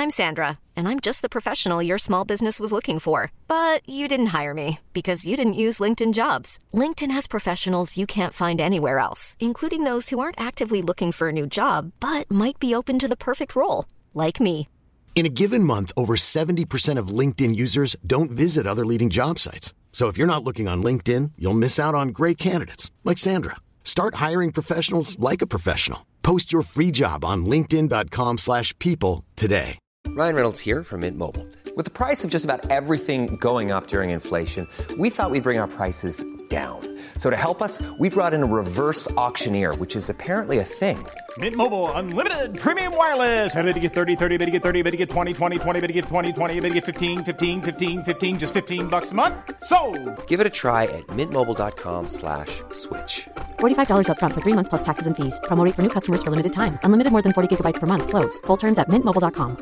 I'm Sandra, and I'm just the professional your small business was looking for. But you didn't hire me because you didn't use LinkedIn Jobs. LinkedIn has professionals you can't find anywhere else, including those who aren't actively looking for a new job, but might be open to the perfect role, like me. In a given month, over 70% of LinkedIn users don't visit other leading job sites. So if you're not looking on LinkedIn, you'll miss out on great candidates like Sandra. Start hiring professionals like a professional. Post your free job on linkedin.com/people today. Ryan Reynolds here from Mint Mobile. With the price of just about everything going up during inflation, we thought we'd bring our prices down. So to help us, we brought in a reverse auctioneer, which is apparently a thing. Mint Mobile Unlimited Premium Wireless. How to get 30, 30, bit to get 30, bit to get 20, 20, 20, bit to get 20, 20, bit to get 15, 15, 15, 15, just $15 a month? Sold! Give it a try at mintmobile.com/switch. $45 up front for 3 months plus taxes and fees. Promo rate for new customers for limited time. Unlimited more than 40 gigabytes per month. Slows full terms at mintmobile.com.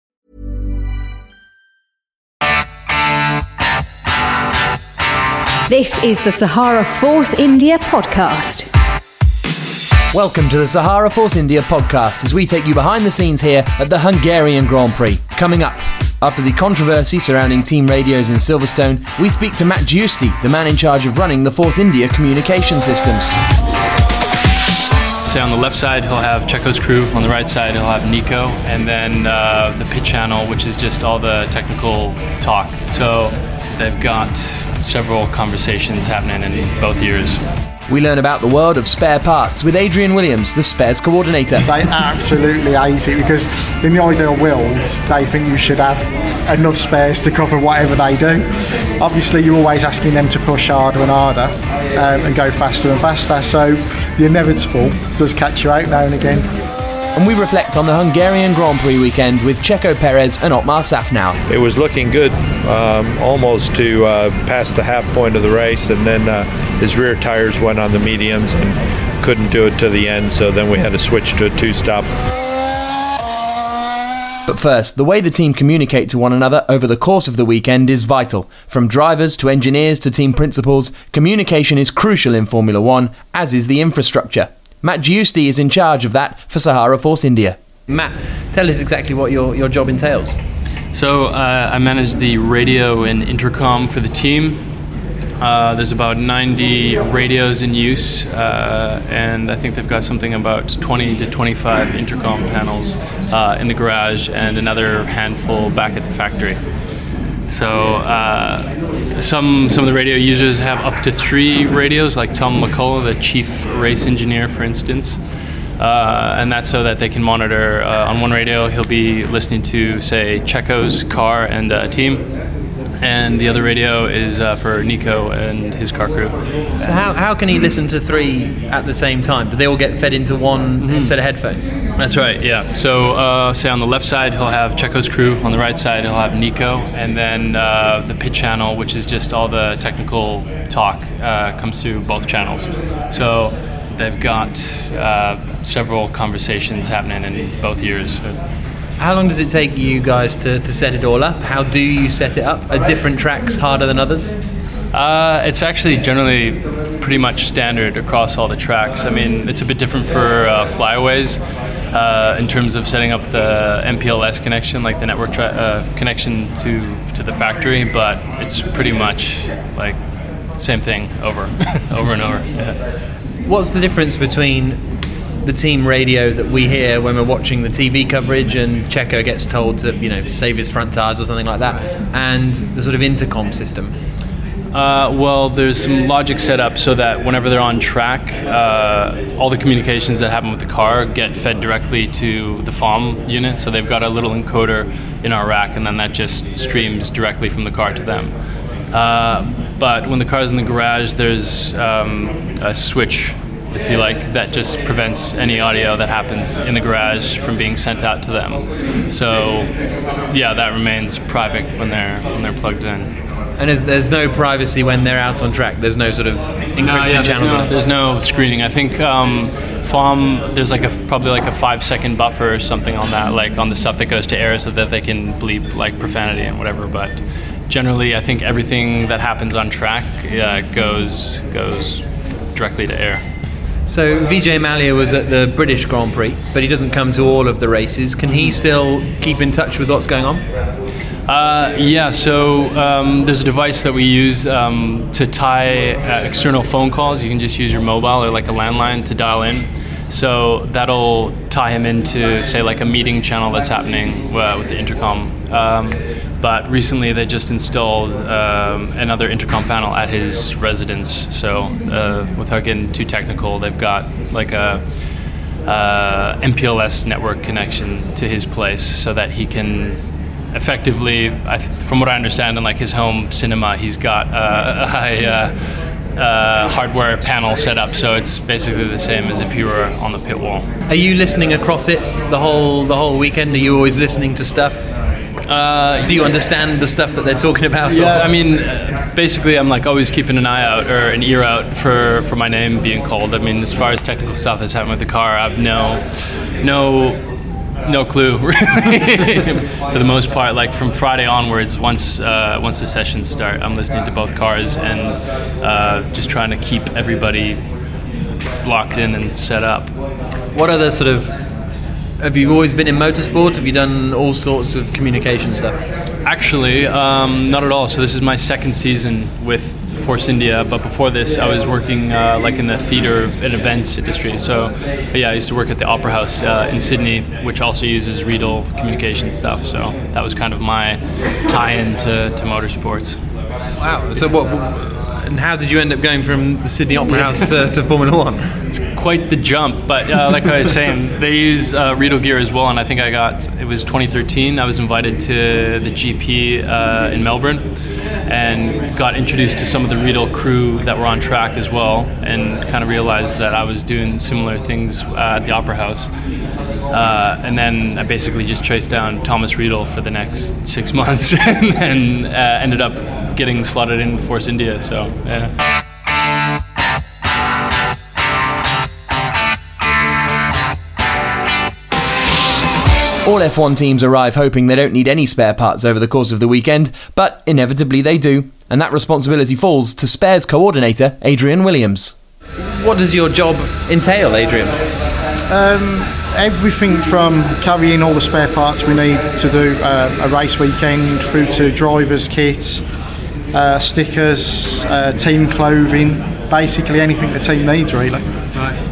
This is the Sahara Force India podcast. Welcome to the Sahara Force India podcast as we take you behind the scenes here at the Hungarian Grand Prix. Coming up, after the controversy surrounding team radios in Silverstone, we speak to Matt Giusti, the man in charge of running the Force India communication systems. Say on the left side he'll have Checo's crew, on the right side he'll have Nico, and then the pit channel, which is just all the technical talk. So they've got several conversations happening in both ears. We learn about the world of spare parts with Adrian Williams, the spares coordinator. They absolutely hate it because in the ideal world they think you should have enough spares to cover whatever they do. Obviously you're always asking them to push harder and harder and go faster and faster, so the inevitable does catch you out now and again. And we reflect on the Hungarian Grand Prix weekend with Checo Perez and Otmar Szafnauer. It was looking good, almost to past the half point of the race, and then his rear tires went on the mediums and couldn't do it to the end, so then we had to switch to a two-stop. But first, the way the team communicate to one another over the course of the weekend is vital. From drivers to engineers to team principals, communication is crucial in Formula One, as is the infrastructure. Matt Giusti is in charge of that for Sahara Force India. Matt, tell us exactly what your job entails. So I manage the radio and intercom for the team. There's about 90 radios in use, and I think they've got something about 20 to 25 intercom panels in the garage and another handful back at the factory. So some of the radio users have up to 3 radios, like Tom McCullough, the chief race engineer, for instance. And that's so that they can monitor on one radio. He'll be listening to, say, Checo's car and team. And the other radio is for Nico and his car crew. So how can he listen to 3 at the same time? Do they all get fed into one set of headphones? That's right, yeah. So say on the left side he'll have Checo's crew, on the right side he'll have Nico, and then the pit channel, which is just all the technical talk, comes through both channels. So they've got several conversations happening in both ears. How long does it take you guys to set it all up? How do you set it up? Are different tracks harder than others? It's actually generally pretty much standard across all the tracks. I mean, it's a bit different for flyaways in terms of setting up the MPLS connection, like the network connection to the factory, but it's pretty much like the same thing over over and over. Yeah. What's the difference between the team radio that we hear when we're watching the TV coverage and Checo gets told to, save his front tires or something like that, and the sort of intercom system? Well, there's some logic set up so that whenever they're on track, all the communications that happen with the car get fed directly to the FOM unit. So they've got a little encoder in our rack, and then that just streams directly from the car to them. But when the car's in the garage, there's a switch, if you like, that just prevents any audio that happens in the garage from being sent out to them. So, yeah, that remains private when they're plugged in. And there's no privacy when they're out on track? There's no sort of encrypted channels? There's no screening. I think FOM, there's probably like a 5-second buffer or something on that, like on the stuff that goes to air so that they can bleep like profanity and whatever. But generally, I think everything that happens on track goes directly to air. So Vijay Mallya was at the British Grand Prix, but he doesn't come to all of the races. Can he still keep in touch with what's going on? So there's a device that we use to tie external phone calls. You can just use your mobile or like a landline to dial in. So that'll tie him into, say, like a meeting channel that's happening with the intercom. But recently they just installed another intercom panel at his residence. So without getting too technical, they've got like a MPLS network connection to his place so that he can effectively, from what I understand, in like his home cinema, he's got a high hardware panel set up, so it's basically the same as if you were on the pit wall. Are you listening across it the whole weekend? Are you always listening to stuff? Do you understand the stuff that they're talking about? Yeah, I mean, basically I'm like always keeping an eye out or an ear out for my name being called. I mean, as far as technical stuff that's happening with the car, I have no clue for the most part. Like from Friday onwards, once the sessions start, I'm listening to both cars and just trying to keep everybody locked in and set up. What other sort of, have you always been in motorsport? Have you done all sorts of communication stuff? Actually, not at all. So this is my second season with Force India, but before this I was working like in the theatre and events industry. So yeah, I used to work at the Opera House in Sydney, which also uses Riedel communication stuff. So that was kind of my tie-in to motorsports. Wow. So what, and how did you end up going from the Sydney Opera House to Formula One? It's quite the jump, but like I was saying, they use Riedel gear as well, and I think it was 2013, I was invited to the GP in Melbourne and got introduced to some of the Riedel crew that were on track as well, and kind of realized that I was doing similar things at the Opera House. And then I basically just chased down Thomas Riedel for the next 6 months and ended up getting slotted in with Force India. So yeah. All F1 teams arrive hoping they don't need any spare parts over the course of the weekend, but inevitably they do, and that responsibility falls to spares coordinator Adrian Williams. What does your job entail, Adrian? Everything from carrying all the spare parts we need to do a race weekend, through to drivers' kits, stickers, team clothing, basically anything the team needs, really. Right.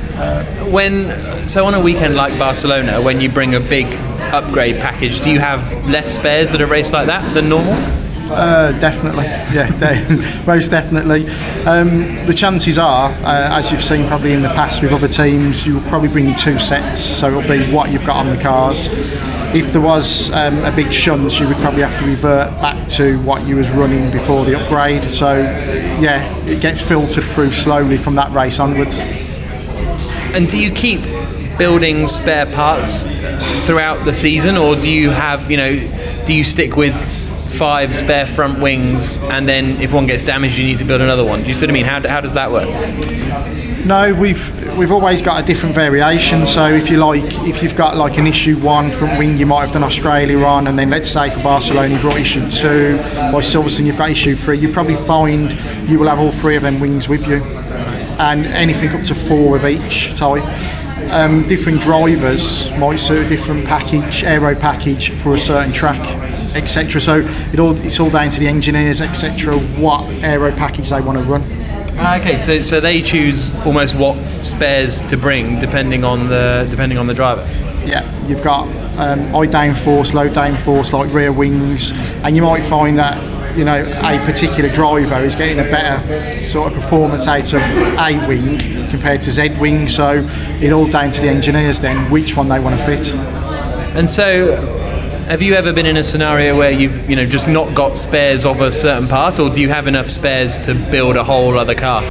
So on a weekend like Barcelona, when you bring a big upgrade package, do you have less spares at a race like that than normal? Definitely, yeah, most definitely. The chances are, as you've seen probably in the past with other teams, you'll probably bring 2 sets, so it'll be what you've got on the cars. If there was a big shunt, you would probably have to revert back to what you was running before the upgrade. So yeah, it gets filtered through slowly from that race onwards. And do you keep building spare parts throughout the season, or do you have, do you stick with 5 spare front wings and then if one gets damaged you need to build another one? Do you see what I mean? How does that work? No, we've always got a different variation. So if you've got like an issue 1 front wing, you might have done Australia on, and then let's say for Barcelona you brought issue 2, by Silverstone you've got issue 3, you probably find you will have all 3 of them wings with you, and anything up to 4 of each type. Different drivers might suit a different package, aero package for a certain track, etc. So it's all down to the engineers, etc. what aero package they want to run. Okay, so they choose almost what spares to bring depending on the driver. Yeah, you've got high downforce, low downforce, like rear wings, and you might find that a particular driver is getting a better sort of performance out of A wing compared to Z wing. So it's all down to the engineers then which one they want to fit. And so, have you ever been in a scenario where you've just not got spares of a certain part, or do you have enough spares to build a whole other car?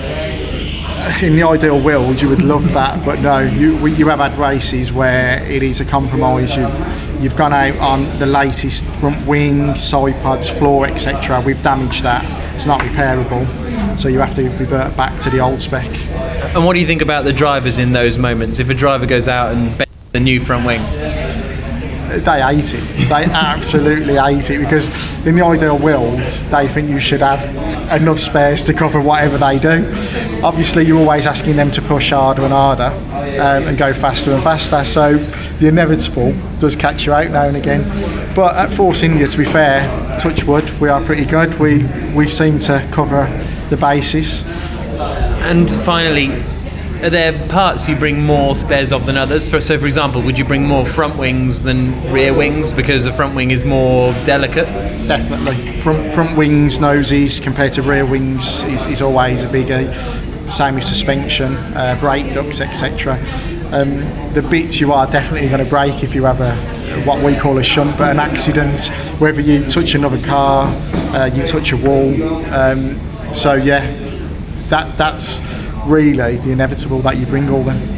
In the ideal world, you would love that, but no, you have had races where it is a compromise. You've gone out on the latest front wing, side pods, floor, etc. We've damaged that. It's not repairable, so you have to revert back to the old spec. And what do you think about the drivers in those moments? If a driver goes out and bends the new front wing? they hate it. They absolutely hate it, because in the ideal world, they think you should have enough spares to cover whatever they do. Obviously, you're always asking them to push harder and harder and go faster and faster. So the inevitable does catch you out now and again. But at Force India, to be fair, touch wood, we are pretty good. We seem to cover the bases. And finally, are there parts you bring more spares of than others? So, for example, would you bring more front wings than rear wings because the front wing is more delicate? Definitely. Front wings, noses compared to rear wings is always a biggie. Same with suspension, brake ducts, etc. The bits you are definitely going to break if you have what we call a shunt, but an accident, whether you touch another car, you touch a wall. So yeah, that's really the inevitable, that you bring all them.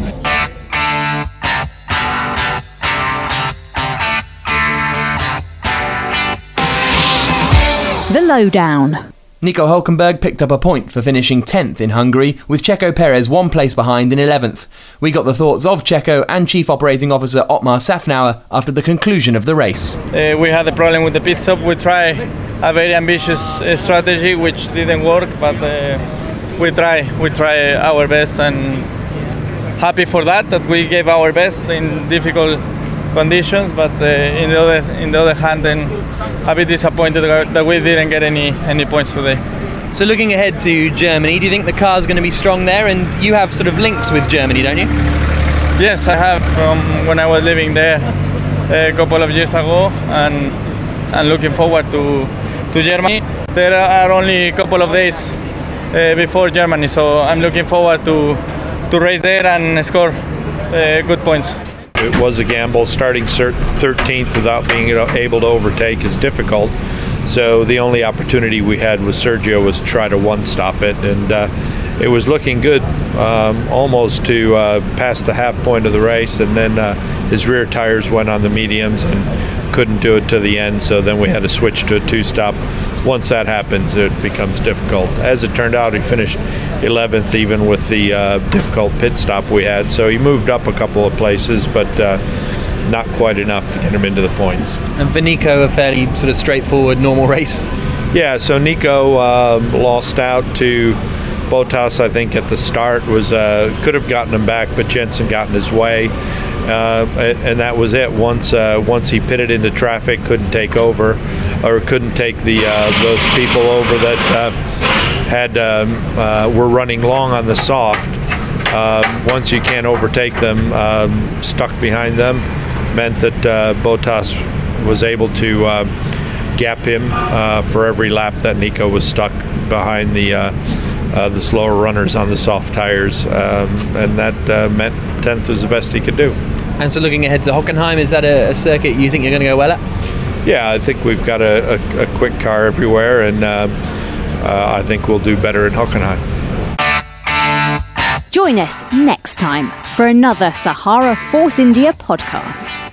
The Lowdown. Nico Hülkenberg picked up a point for finishing 10th in Hungary, with Checo Perez one place behind in 11th. We got the thoughts of Checo and Chief Operating Officer Otmar Safnauer after the conclusion of the race. We had a problem with the pit stop. We tried a very ambitious strategy which didn't work, but we try our best, and happy for that we gave our best in difficult conditions. But in the other hand, then a bit disappointed that we didn't get any points today. So looking ahead to Germany, do you think the car's going to be strong there? And you have sort of links with Germany, don't you? Yes, I have, from when I was living there a couple of years ago, and looking forward to Germany. There are only a couple of days before Germany, so I'm looking forward to race there and score good points. It was a gamble. Starting 13th without being able to overtake is difficult. So the only opportunity we had with Sergio was to try to one-stop it, and it was looking good, almost to pass the half point of the race, and then his rear tires went on the mediums and couldn't do it to the end, so then we had to switch to a two-stop. Once that happens, it becomes difficult. As it turned out, he finished 11th even with the difficult pit stop we had, so he moved up a couple of places, but not quite enough to get him into the points. And for Nico, a fairly sort of straightforward, normal race? Yeah, so Nico lost out to Bottas, I think, at the start. Could have gotten him back, but Jensen got in his way. And that was it. Once he pitted into traffic, couldn't take over, or couldn't take those people over that were running long on the soft. Once you can't overtake them, stuck behind them, meant that Bottas was able to gap him for every lap that Nico was stuck behind the slower runners on the soft tires, and that meant 10th was the best he could do. And so looking ahead to Hockenheim, is that a circuit you think you're going to go well at? Yeah, I think we've got a quick car everywhere, and I think we'll do better in Hockenheim. Join us next time for another Sahara Force India podcast.